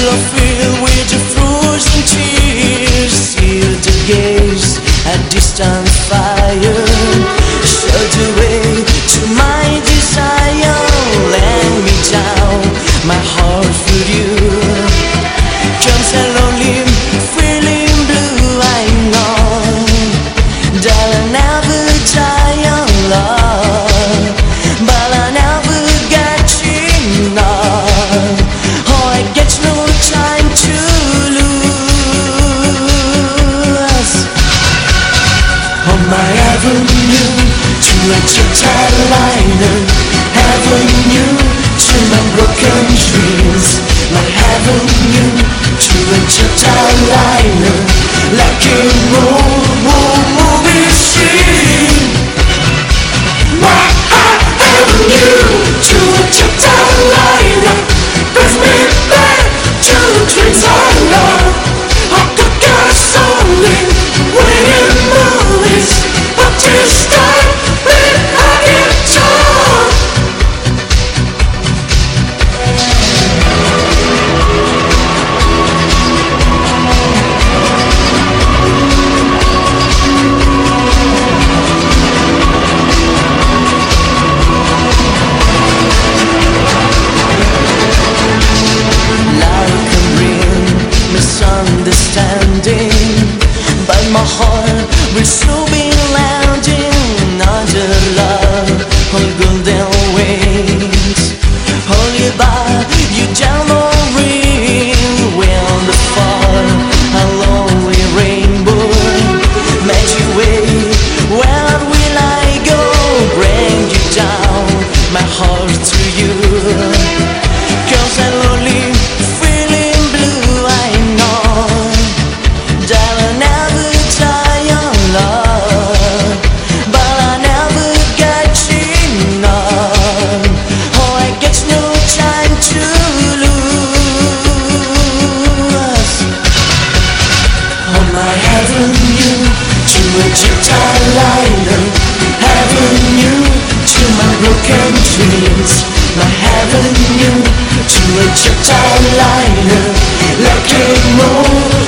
filled with your frozen tears, sealed to gaze at distant fire, showed the way to my desire, let me down, my heart for you. Comes a lonely feeling blue, I know that I never die on love, but I never get enough. Oh, I get no time to lose. On my avenue to a total liner, avenue to my broken dreams, my avenue to a total liner, like a movie scene. My avenue to a total liner, brings me back to dreams I love. I could guess only when in movies, but this time I get told. Misunderstanding, but my heart will soon be landing under love on golden wings. Only by you down the ring, when the far a lonely rainbow makes you wait. Where will I go? Bring you down, my heart to you. 'Cause I'm lonely. Avenue to a total liner, avenue to my broken dreams, my avenue to a total liner, like a moon.